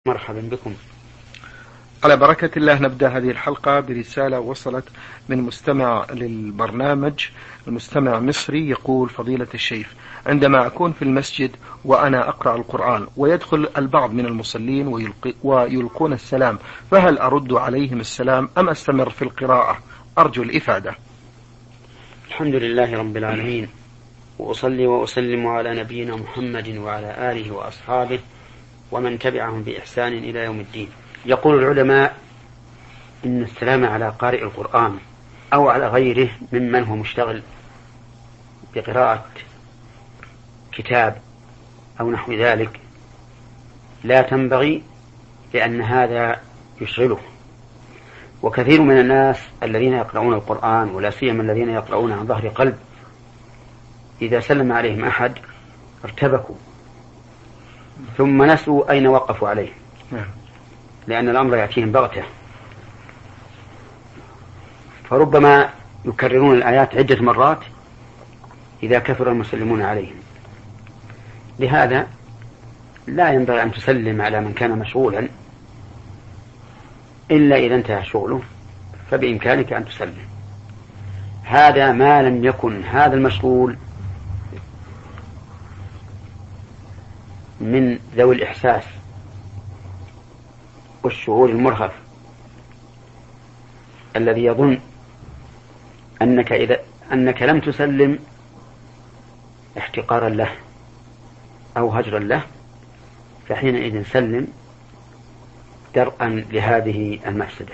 مرحبا بكم. على بركة الله نبدأ هذه الحلقة برسالة وصلت من مستمع للبرنامج، المستمع مصري يقول: فضيلة الشيخ، عندما أكون في المسجد وأنا أقرأ القرآن ويدخل البعض من المصلين ويلقون السلام، فهل أرد عليهم السلام أم أستمر في القراءة؟ أرجو الإفادة. الحمد لله رب العالمين، وأصلي وأسلم على نبينا محمد وعلى آله وأصحابه ومن تبعهم بإحسان إلى يوم الدين. يقول العلماء إن السلام على قارئ القرآن أو على غيره ممن هو مشتغل بقراءة كتاب أو نحو ذلك لا تنبغي، لأن هذا يشغله. وكثير من الناس الذين يقرؤون القرآن ولا سيما الذين يقرؤون عن ظهر قلب إذا سلم عليهم أحد ارتبكوا ثم نسوا أين وقفوا عليه، لأن الأمر يأتيهم بغتة، فربما يكررون الآيات عدة مرات إذا كثر المسلمون عليهم. لهذا لا ينبغي أن تسلم على من كان مشغولا إلا إذا انتهى شغله، فبإمكانك أن تسلم. هذا ما لم يكن هذا المشغول من ذوي الإحساس والشعور المرهف الذي يظن أنك لم تسلم احتقارا له أو هجرا له، فحينئذ سلم درءا لهذه المفسدة.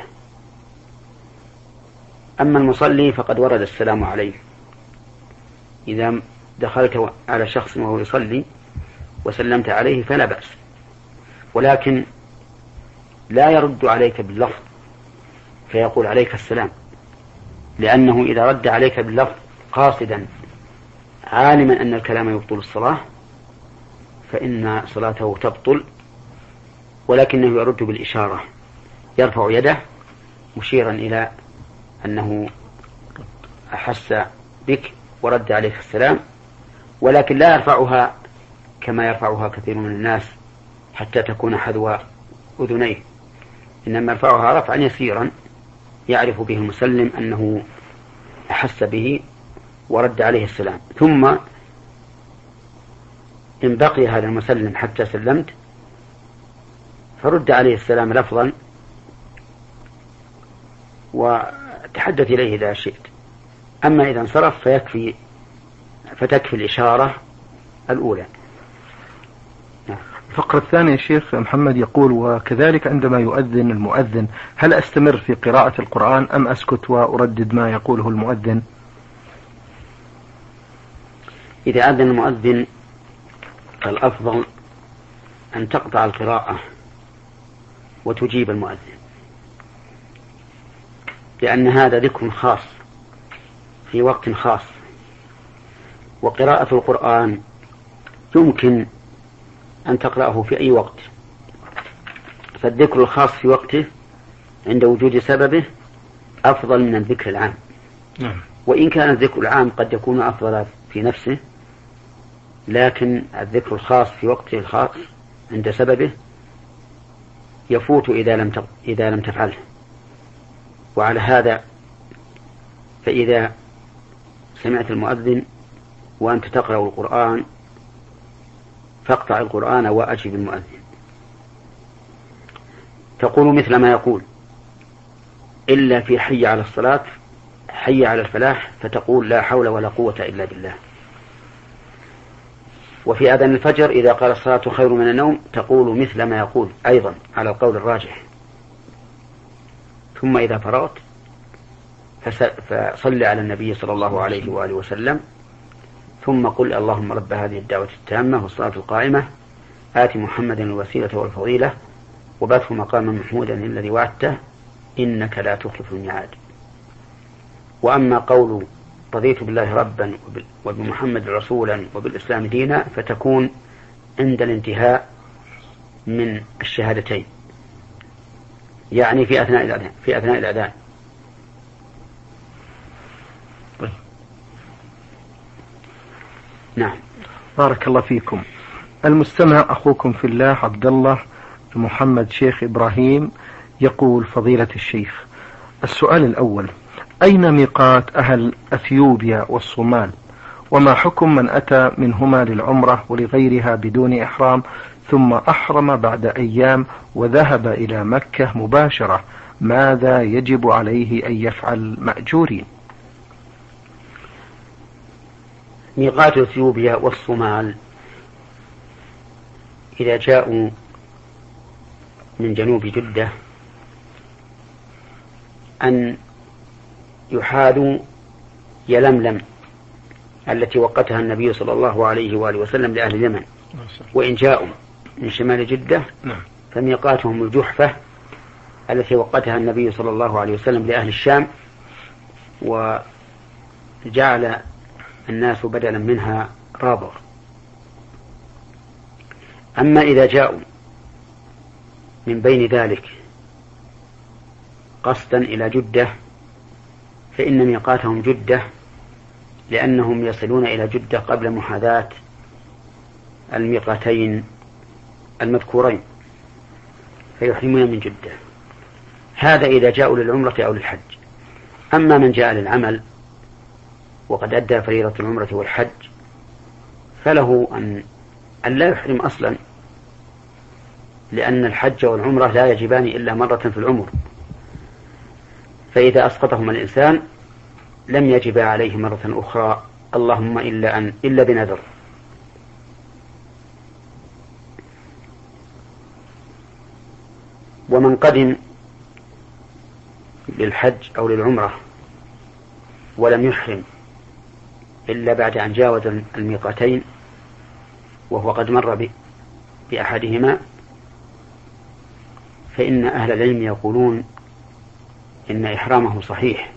أما المصلي فقد ورد السلام عليه إذا دخلت على شخص وهو يصلي وسلمت عليه فلا بأس، ولكن لا يرد عليك باللفظ فيقول عليك السلام، لأنه إذا رد عليك باللفظ قاصدا عالما أن الكلام يبطل الصلاة فإن صلاته تبطل، ولكنه يرد بالإشارة، يرفع يده مشيرا إلى أنه أحس بك ورد عليك السلام، ولكن لا يرفعها كما يرفعها كثير من الناس حتى تكون حذو أذنيه، إنما يرفعها رفعا يسيرا يعرف به المسلم أنه أحس به ورد عليه السلام. ثم إن بقي هذا المسلم حتى سلمت فرد عليه السلام لفظا وتحدث إليه إذا شئت. أما إذا انصرف فتكفي الإشارة الأولى. الفقرة الثانية الشيخ محمد يقول: وكذلك عندما يؤذن المؤذن هل أستمر في قراءة القرآن أم أسكت وأردد ما يقوله المؤذن؟ إذا أذن المؤذن فالأفضل أن تقطع القراءة وتجيب المؤذن، لأن هذا ذكر خاص في وقت خاص، وقراءة القرآن يمكن أن تقرأه في أي وقت، فالذكر الخاص في وقته عند وجود سببه أفضل من الذكر العام. وإن كان الذكر العام قد يكون أفضل في نفسه، لكن الذكر الخاص في وقته الخاص عند سببه يفوت إذا لم تفعله. وعلى هذا فإذا سمعت المؤذن وأنت تقرأ القرآن فاقطع القرآن وأجب المؤذن، تقول مثل ما يقول إلا في حي على الصلاة حي على الفلاح فتقول لا حول ولا قوة إلا بالله. وفي أذان الفجر إذا قال الصلاة خير من النوم تقول مثل ما يقول أيضا على القول الراجح. ثم إذا فرغت فصل على النبي صلى الله عليه وآله وسلم، ثم قل اللهم رب هذه الدعوة التامة والصلاة القائمة آت محمدا الوسيلة والفضيلة وبعثه مقاما محمودا الذي وعدته إنك لا تخلف الميعاد. وأما قول رضيت بالله ربا وبمحمد رسولا وبالإسلام دينا فتكون عند الانتهاء من الشهادتين، يعني في أثناء الأذان. نعم. بارك الله فيكم. المستمع أخوكم في الله عبد الله محمد شيخ إبراهيم يقول فضيلة الشيخ: السؤال الأول: أين ميقات أهل أثيوبيا والصومال؟ وما حكم من أتى منهما للعمرة ولغيرها بدون إحرام ثم أحرم بعد أيام وذهب إلى مكة مباشرة؟ ماذا يجب عليه أن يفعل مأجورين؟ ميقات أثيوبيا والصومال إذا جاءوا من جنوب جدة أن يحاذوا يلملم التي وقتها النبي صلى الله عليه وآله وسلم لأهل اليمن، وإن جاءوا من شمال جدة فميقاتهم الجحفة التي وقتها النبي صلى الله عليه وسلم لأهل الشام، وجعل الناس بدلا منها رابغ. أما إذا جاءوا من بين ذلك قصدا إلى جدة فإن ميقاتهم جدة، لأنهم يصلون إلى جدة قبل محاذاة الميقاتين المذكورين فيحرمون من جدة. هذا إذا جاءوا للعمرة أو للحج. أما من جاء للعمل وقد أدى فريضة العمرة والحج فله أن لا يحرم أصلا، لأن الحج والعمرة لا يجبان إلا مرة في العمر، فإذا أسقطهما الإنسان لم يجب عليه مرة أخرى، اللهم إلا بنذر. ومن قدم للحج أو للعمرة ولم يحرم إلا بعد أن جاوز الميقاتين وهو قد مر بأحدهما، فإن أهل العلم يقولون إن إحرامه صحيح،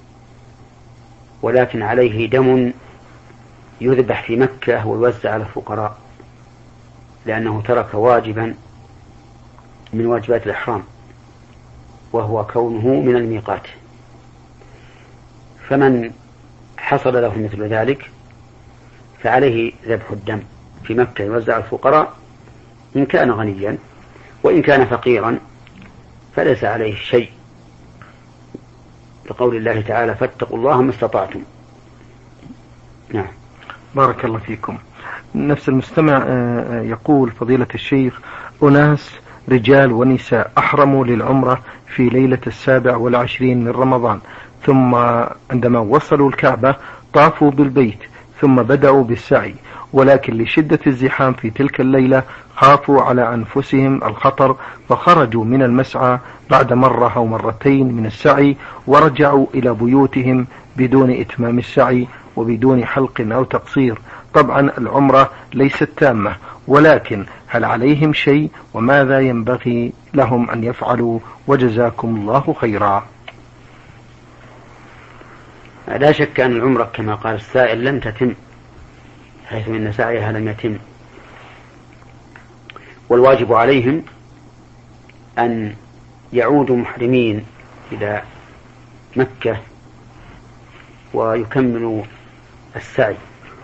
ولكن عليه دم يذبح في مكة ويوزع على الفقراء، لأنه ترك واجبا من واجبات الإحرام وهو كونه من الميقات. فمن حصل له مثل ذلك فعليه ذبح الدم في مكة يوزع على الفقراء إن كان غنيا، وإن كان فقيرا فليس عليه شيء، لقول الله تعالى: فاتقوا الله ما استطعتم. نعم. بارك الله فيكم. نفس المستمع يقول فضيلة الشيخ: أناس رجال ونساء أحرموا للعمرة في ليلة 27 من رمضان، ثم عندما وصلوا الكعبة طافوا بالبيت ثم بدأوا بالسعي، ولكن لشدة الزحام في تلك الليلة خافوا على أنفسهم الخطر فخرجوا من المسعى بعد مرة أو مرتين من السعي ورجعوا إلى بيوتهم بدون إتمام السعي وبدون حلق أو تقصير. طبعا العمرة ليست تامة، ولكن هل عليهم شيء وماذا ينبغي لهم أن يفعلوا؟ وجزاكم الله خيرا. لا شك أن العمرة كما قال السائل لم تتم، حيث إن سعيها لم يتم، والواجب عليهم أن يعودوا محرمين إلى مكة ويكملوا السعي،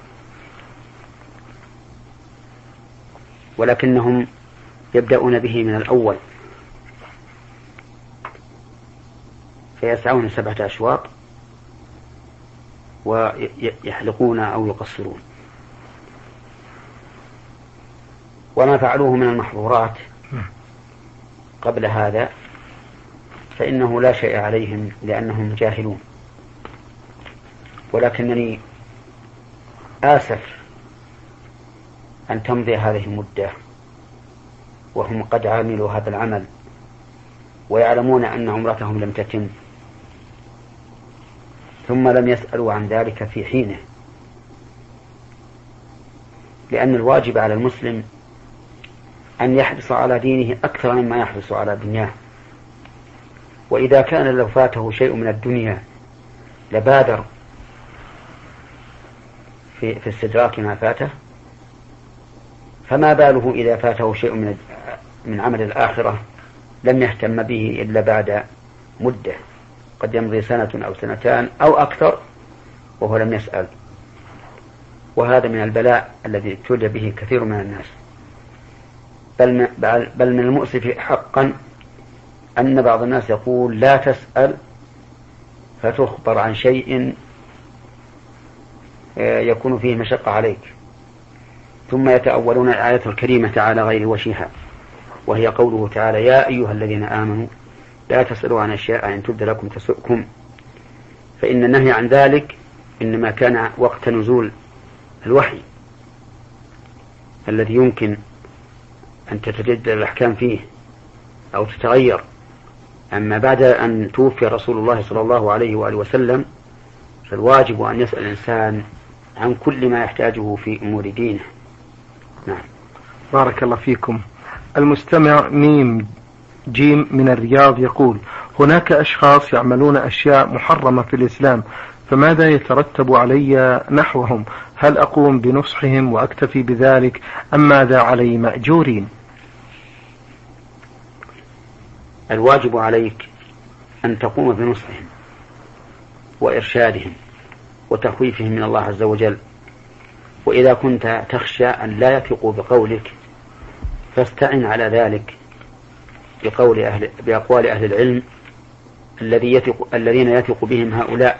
ولكنهم يبدأون به من الأول فيسعون 7 أشواط ويحلقون أو يقصرون. وما فعلوه من المحظورات قبل هذا فإنه لا شيء عليهم لأنهم جاهلون، ولكنني آسف أن تمضي هذه المدة وهم قد عملوا هذا العمل ويعلمون أن عمرتهم لم تتم، ثم لم يسألوا عن ذلك في حينه، لأن الواجب على المسلم أن يحرص على دينه أكثر مما يحرص على دنياه. وإذا كان لو فاته شيء من الدنيا لبادر في استدراك ما فاته، فما باله إذا فاته شيء من عمل الآخرة لم يهتم به إلا بعد مدة، قد يمضي 1 أو 2 أو أكثر وهو لم يسأل. وهذا من البلاء الذي ابتلي به كثير من الناس. بل من المؤسف حقا أن بعض الناس يقول لا تسأل فتخبر عن شيء يكون فيه مشقة عليك، ثم يتأولون الآية الكريمة على غير وجهها، وهي قوله تعالى: يا أيها الذين آمنوا لا تسألوا عن أشياء إن تبد لكم تسؤكم. فإن النهي عن ذلك إنما كان وقت نزول الوحي الذي يمكن أن تتجدد الأحكام فيه أو تتغير. أما بعد أن توفي رسول الله صلى الله عليه وآله وسلم فالواجب أن يسأل الإنسان عن كل ما يحتاجه في أمور دينه. نعم. بارك الله فيكم. المستمع ميم جيم من الرياض يقول: هناك أشخاص يعملون أشياء محرمة في الإسلام، فماذا يترتب علي نحوهم؟ هل أقوم بنصحهم وأكتفي بذلك أم ماذا علي مأجورين؟ الواجب عليك أن تقوم بنصحهم وإرشادهم وتخويفهم من الله عز وجل، وإذا كنت تخشى أن لا يثقوا بقولك فاستعن على ذلك بأقوال أهل العلم الذين يثق بهم هؤلاء،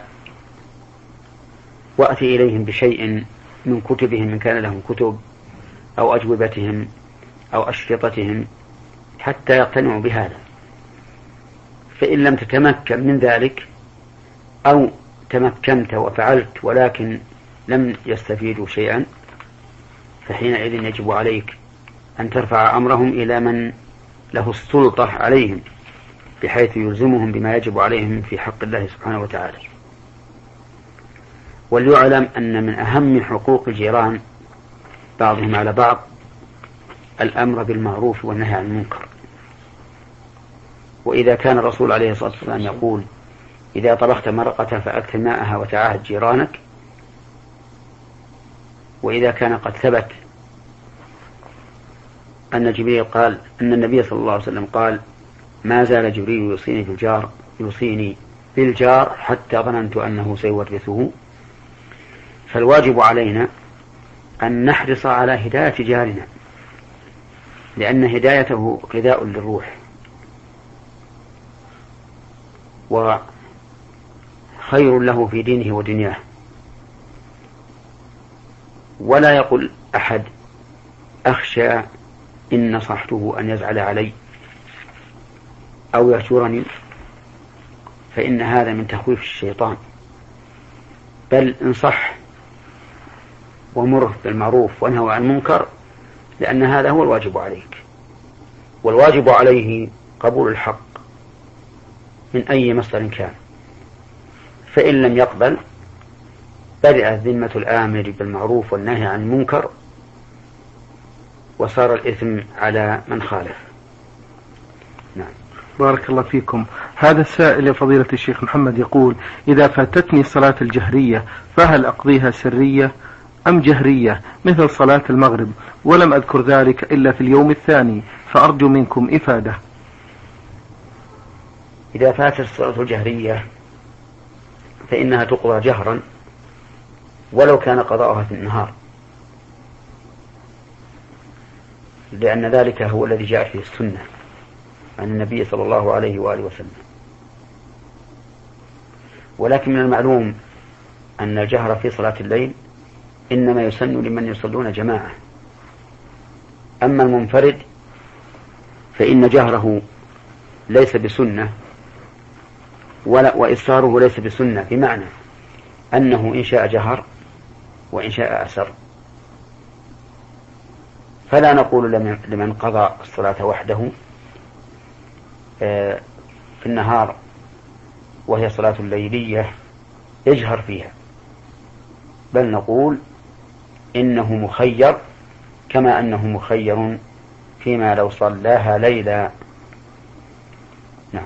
وأتي إليهم بشيء من كتبهم إن كان لهم كتب أو أجوبتهم أو أشرطتهم حتى يقتنعوا بهذا. فإن لم تتمكن من ذلك أو تمكنت وفعلت ولكن لم يستفيدوا شيئا، فحينئذ يجب عليك أن ترفع أمرهم إلى من له السلطة عليهم بحيث يلزمهم بما يجب عليهم في حق الله سبحانه وتعالى. وليعلم أن من أهم حقوق الجيران بعضهم على بعض الأمر بالمعروف والنهي عن المنكر. وإذا كان الرسول عليه الصلاة والسلام يقول: إذا طبخت مرقة فأكثر ماءها وتعاهد جيرانك، وإذا كان قد ثبت أن جبريل قال أن النبي صلى الله عليه وسلم قال: ما زال جبريل يوصيني بالجار حتى ظننت أنه سيورثه. فالواجب علينا أن نحرص على هداية جارنا، لأن هدايته غذاء للروح وخير له في دينه ودنياه. ولا يقول أحد: أخشى إن نصحته أن يزعل علي أو يهجرني، فإن هذا من تخويف الشيطان. بل انصح ومره بالمعروف وانهه عن المنكر، لأن هذا هو الواجب عليك، والواجب عليه قبول الحق من أي مصدر كان. فإن لم يقبل برئت ذمة الآمر بالمعروف والنهي عن المنكر، وصار الإثم على من خالف. نعم. بارك الله فيكم. هذا السائل يا فضيلة الشيخ محمد يقول: إذا فاتتني صلاة الجهرية فهل أقضيها سرية أم جهرية مثل صلاة المغرب، ولم أذكر ذلك إلا في اليوم الثاني، فأرجو منكم إفادة. إذا فاتت الصلاة الجهرية فإنها تقضى جهرا ولو كان قضاؤها في النهار، لأن ذلك هو الذي جاء فيه السنة عن النبي صلى الله عليه وآله وسلم. ولكن من المعلوم أن الجهر في صلاة الليل إنما يسن لمن يصلون جماعة. أما المنفرد فإن جهره ليس بسنة وإصراره ليس بسنة، بمعنى أنه إن شاء جهر وإن شاء أسر. فلا نقول لمن قضى الصلاة وحده في النهار وهي صلاة الليلية يجهر فيها، بل نقول إنه مخير كما أنه مخير فيما لو صلاها ليلا. نعم.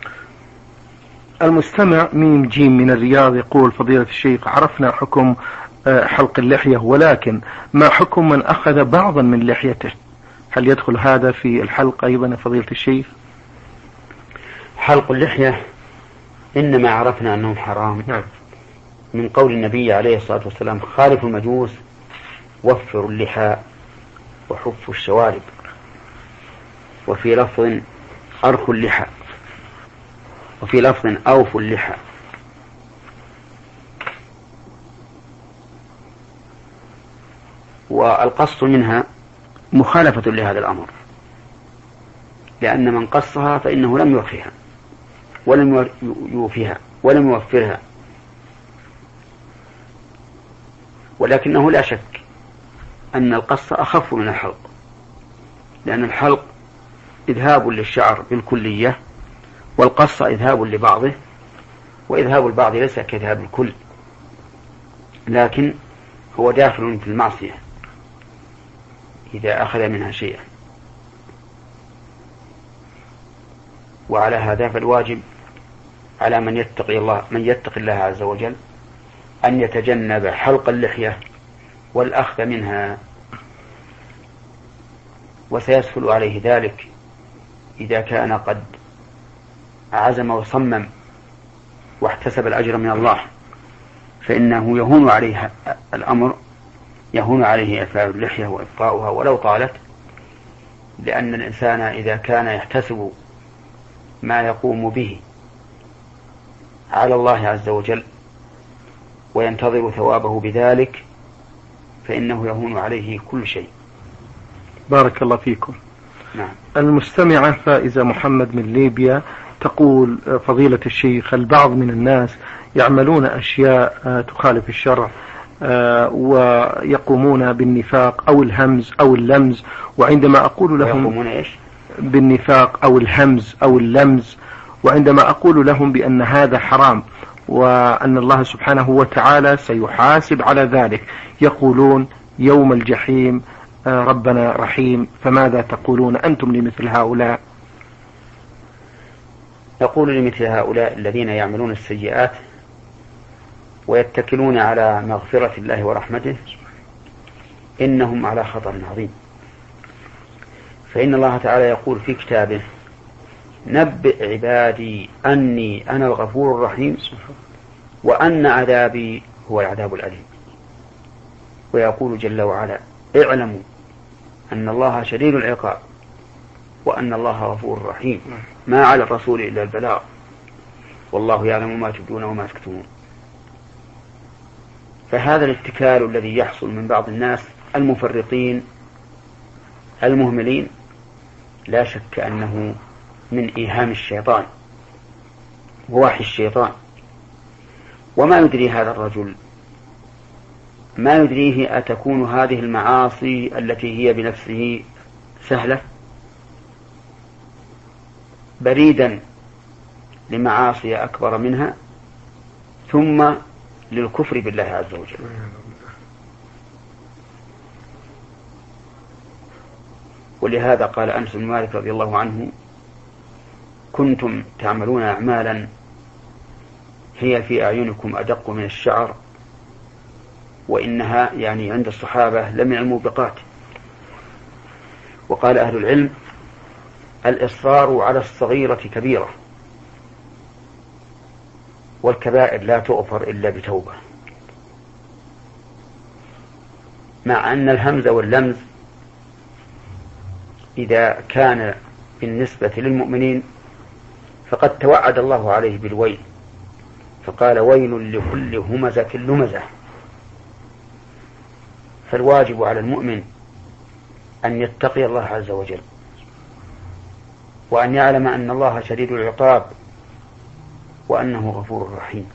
المستمع ميم جيم من الرياض يقول: فضيلة الشيخ، عرفنا حكم حلق اللحية، ولكن ما حكم من أخذ بعضا من لحيته؟ هل يدخل هذا في الحلق أيضا يا فضيلة الشيخ؟ حلق اللحية إنما عرفنا أنه حرام من قول النبي عليه الصلاة والسلام: خالف المجوس وفروا اللحى وحفوا الشوارب. وفي لفظ أرخوا اللحى، وفي لفظ أوفوا اللحى. والقص منها مخالفة لهذا الأمر، لأن من قصها فإنه لم يوفها ولم يوفيها ولم يوفرها، ولكنه لا شك أن القص أخف من الحلق، لأن الحلق إذهاب للشعر بالكلية، والقص إذهاب لبعضه، وإذهاب البعض ليس كإذهاب الكل، لكن هو داخل في المعصية إذا أخذ منها شيئا. وعلى هذا فالواجب على من يتقي الله عز وجل أن يتجنب حلق اللحية والأخذ منها، وسيسهل عليه ذلك إذا كان قد عزم وصمم واحتسب الأجر من الله، فإنه يهون عليه الأمر، يهون عليه إعفاء اللحية وإبقاؤها ولو طالت، لأن الإنسان إذا كان يحتسب ما يقوم به على الله عز وجل وينتظر ثوابه بذلك فإنه يهون عليه كل شيء. بارك الله فيكم. نعم. المستمعة فائزة محمد من ليبيا تقول: فضيلة الشيخ، البعض من الناس يعملون أشياء تخالف الشرع ويقومون بالنفاق أو الهمز أو اللمز، وعندما أقول لهم بالنفاق أو الهمز أو اللمز، وعندما أقول لهم بأن هذا حرام وأن الله سبحانه وتعالى سيحاسب على ذلك، يقولون يوم الجحيم ربنا رحيم. فماذا تقولون أنتم لمثل هؤلاء؟ نقول لمثل هؤلاء الذين يعملون السيئات ويتكلون على مغفرة الله ورحمته إنهم على خطر عظيم، فإن الله تعالى يقول في كتابه: نبئ عبادي أني أنا الغفور الرحيم وأن عذابي هو العذاب الأليم. ويقول جل وعلا: اعلموا أن الله شديد العقاب وأن الله غفور رحيم، ما على الرسول إلا البلاغ والله يعلم ما تبدون وما تكتمون. فهذا الاتكال الذي يحصل من بعض الناس المفرطين المهملين لا شك أنه من إيهام الشيطان ووحي الشيطان. وما يدري هذا الرجل، ما يدريه أتكون هذه المعاصي التي هي بنفسه سهلة بريدا لمعاصي أكبر منها ثم للكفر بالله عز وجل. ولهذا قال أنس بن مالك رضي الله عنه: كنتم تعملون أعمالا هي في أعينكم أدق من الشعر وإنها يعني عند الصحابة لمن الموبقات. وقال أهل العلم: الإصرار على الصغيرة كبيرة، والكبائر لا تغفر إلا بتوبة. مع أن الهمز واللمز إذا كان بالنسبة للمؤمنين فقد توعد الله عليه بالويل، فقال: ويل لكل همزة لمزة. فالواجب على المؤمن أن يتقي الله عز وجل وأن يعلم أن الله شديد العقاب وأنه غفور رحيم.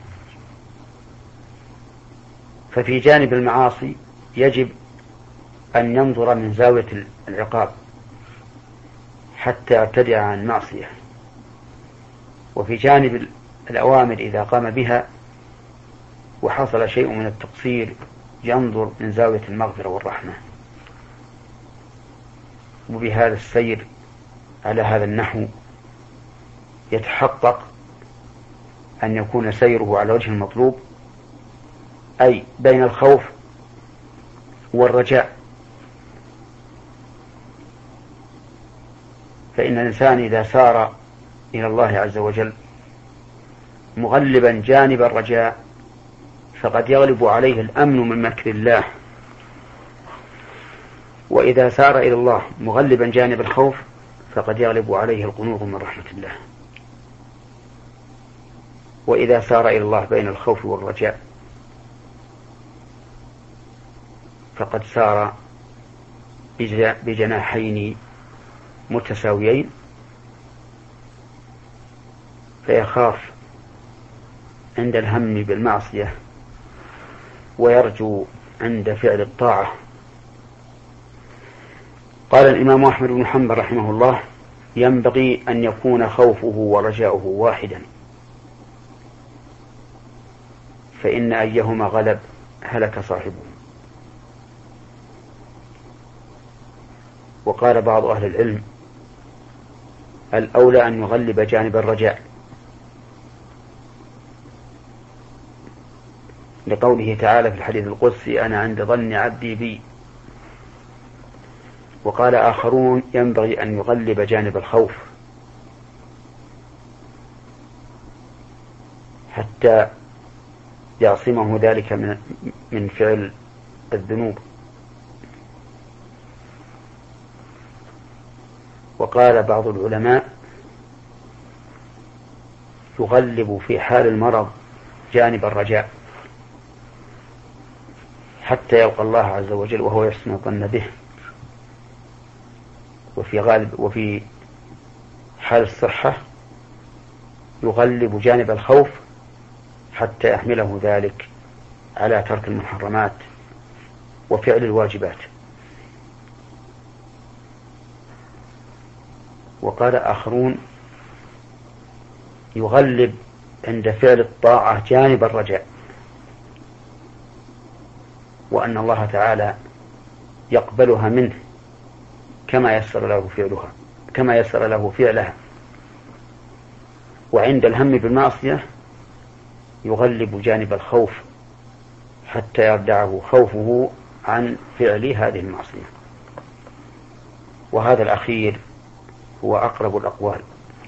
ففي جانب المعاصي يجب أن ينظر من زاوية العقاب حتى يبتدع عن معصية، وفي جانب الأوامر إذا قام بها وحصل شيء من التقصير ينظر من زاوية المغفرة والرحمة. وبهذا السير على هذا النحو يتحقق أن يكون سيره على وجه المطلوب، أي بين الخوف والرجاء. فإن الإنسان إذا سار إلى الله عز وجل مغلبا جانب الرجاء فقد يغلب عليه الأمن من مكر الله، وإذا سار إلى الله مغلبا جانب الخوف فقد يغلب عليه القنوط من رحمة الله. وإذا سار إلى الله بين الخوف والرجاء فقد سار بجناحين متساويين، فيخاف عند الهم بالمعصية ويرجو عند فعل الطاعة. قال الإمام أحمد بن حنبل رحمه الله: ينبغي أن يكون خوفه ورجاؤه واحدا، فإن أيهما غلب هلك صاحبه. وقال بعض أهل العلم: الأولى أن يغلب جانب الرجاء، لقوله تعالى في الحديث القدسي: أنا عند ظن عبدي بي. وقال آخرون: ينبغي أن يغلب جانب الخوف حتى يعصمه ذلك من فعل الذنوب. وقال بعض العلماء: يغلب في حال المرض جانب الرجاء حتى يلقى الله عز وجل وهو يحسن الظن به. وفي حال الصحة يغلب جانب الخوف حتى يحمله ذلك على ترك المحرمات وفعل الواجبات. وقال آخرون: يغلب عند فعل الطاعة جانب الرجاء، وأن الله تعالى يقبلها منه كما يسر له فعلها. وعند الهم بالمعصية يغلب جانب الخوف حتى يردعه خوفه عن فعل هذه المعصية. وهذا الأخير هو أقرب الأقوال،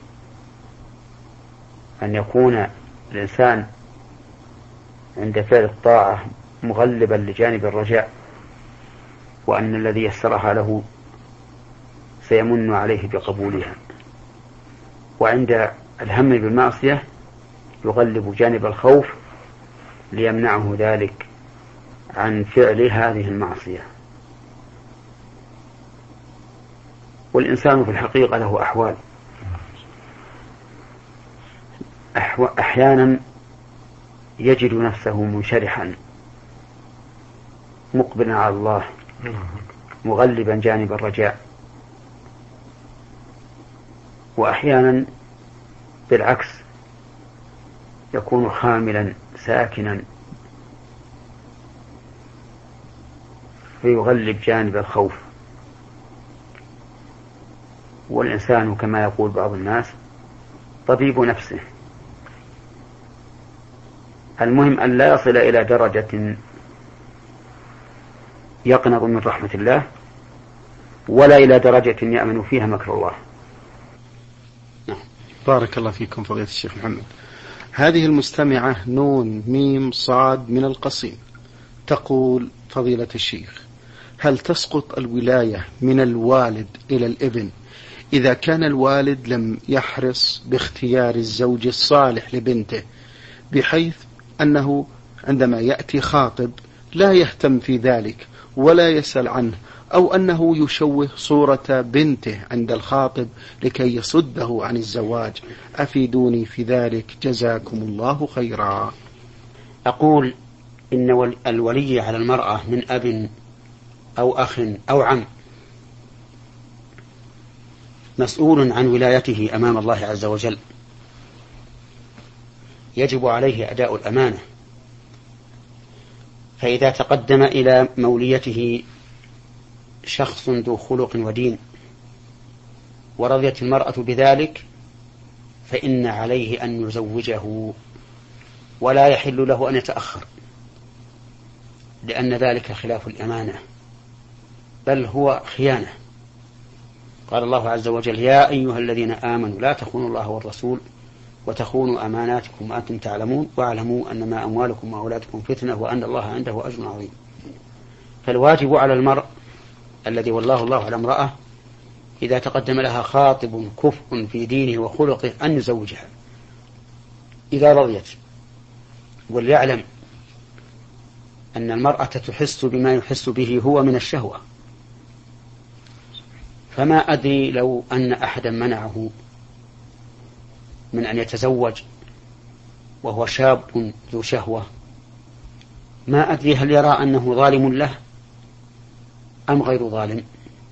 أن يكون الإنسان عند فعل الطاعة مغلبا لجانب الرجاء، وأن الذي يسرها له سيمن عليه بقبولها. وعند الهم بالمعصية يغلب جانب الخوف ليمنعه ذلك عن فعل هذه المعصية. والإنسان في الحقيقة له أحوال، أحيانا يجد نفسه منشرحا مقبلا على الله مغلبا جانب الرجاء، وأحيانا بالعكس يكون خاملا ساكنا فيغلب جانب الخوف. والإنسان كما يقول بعض الناس طبيب نفسه. المهم أن لا يصل إلى درجة يقنط من رحمة الله، ولا إلى درجة يأمن فيها مكر الله. بارك الله فيكم فضيلة الشيخ محمد. هذه المستمعة نون ميم صاد من القصيم تقول: فضيلة الشيخ، هل تسقط الولاية من الوالد إلى الابن إذا كان الوالد لم يحرص باختيار الزوج الصالح لبنته، بحيث أنه عندما يأتي خاطب لا يهتم في ذلك ولا يسأل عنه، أو أنه يشوه صورة بنته عند الخاطب لكي يصده عن الزواج؟ أفيدوني في ذلك جزاكم الله خيرا. أقول إن الولي على المرأة من أب أو أخ أو عم مسؤول عن ولايته أمام الله عز وجل، يجب عليه أداء الأمانة. فإذا تقدم إلى موليته شخص ذو خلق ودين ورضيت المرأة بذلك فإن عليه أن يزوجه، ولا يحل له أن يتأخر، لأن ذلك خلاف الأمانة، بل هو خيانة. قال الله عز وجل: يا أيها الذين آمنوا لا تخونوا الله والرسول وتخونوا أماناتكم وأنتم تعلمون واعلموا أنما أموالكم وأولادكم فتنة وأن الله عنده أجر عظيم. فالواجب على المرء الذي والله الله على امرأة إذا تقدم لها خاطب كفء في دينه وخلقه أن يزوجها إذا رضيت. وليعلم أن المرأة تحس بما يحس به هو من الشهوة، فما أدري لو أن أحدا منعه من أن يتزوج وهو شاب ذو شهوة، ما أدري هل يرى أنه ظالم له أم غير ظالم.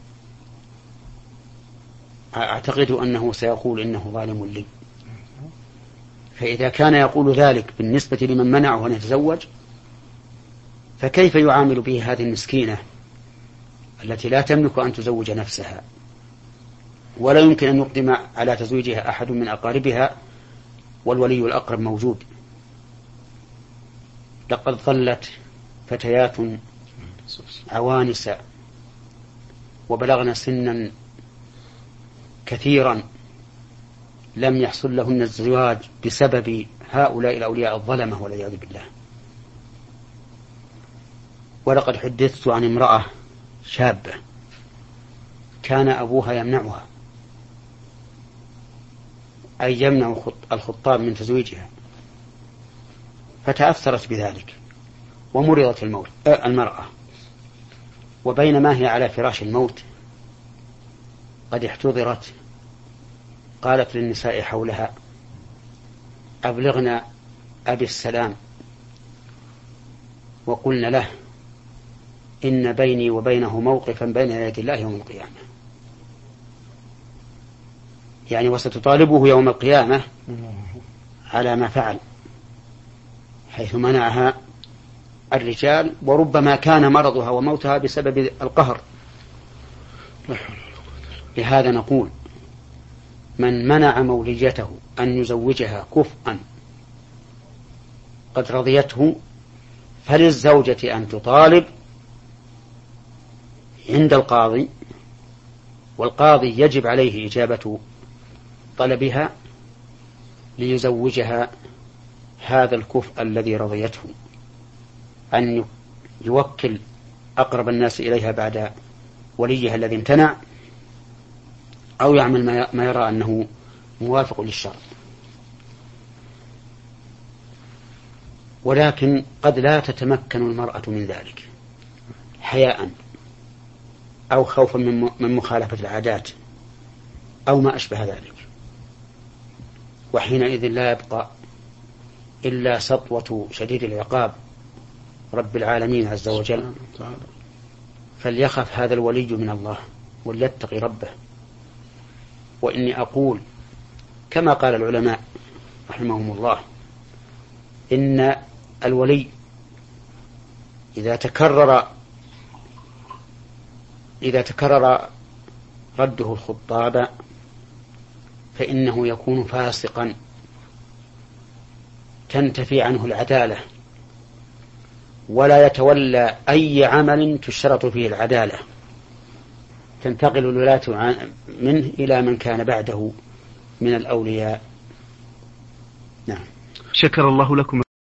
أعتقد أنه سيقول إنه ظالم لي. فإذا كان يقول ذلك بالنسبة لمن منعه أن يتزوج، فكيف يعامل به هذه المسكينة التي لا تملك أن تزوج نفسها ولا يمكن أن يقدم على تزويجها أحد من أقاربها والولي الأقرب موجود؟ لقد ظلت فتيات عوانس وبلغن سنا كثيرا لم يحصل لهن الزواج بسبب هؤلاء الأولياء الظلمة والعياذ بالله. ولقد حدثت عن امرأة شابة كان أبوها يمنعها، أي يمنع الخطاب من تزويجها، فتأثرت بذلك ومرضت المرأة، وبينما هي على فراش الموت قد احتضرت قالت للنساء حولها: أبلغنا أبي السلام وقلنا له إن بيني وبينه موقفا بين يدي الله يوم القيامة. يعني وستطالبه يوم القيامة على ما فعل، حيث منعها الرجال، وربما كان مرضها وموتها بسبب القهر. لهذا نقول: من منع موليته أن يزوجها كفءا قد رضيته، فللزوجة أن تطالب عند القاضي، والقاضي يجب عليه إجابة طلبها ليزوجها هذا الكفء الذي رضيته، أن يوكل أقرب الناس إليها بعد وليها الذي امتنع، أو يعمل ما يرى أنه موافق للشرع. ولكن قد لا تتمكن المرأة من ذلك حياء أو خوفا من مخالفة العادات أو ما أشبه ذلك، وحينئذ لا يبقى إلا سطوة شديد العقاب رب العالمين عز وجل. فليخف هذا الولي من الله وليتقي ربه. وإني أقول كما قال العلماء رحمهم الله: إن الولي إذا تكرر رده الخطاب فإنه يكون فاسقا تنتفي عنه العدالة، ولا يتولى أي عمل تشترط فيه العدالة، تنتقل الولاة منه إلى من كان بعده من الأولياء. نعم. شكر الله لكم.